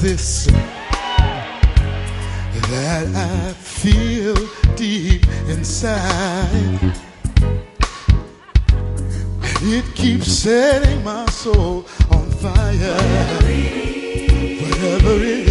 this that I feel deep inside. It keeps setting my soul on fire. Whatever it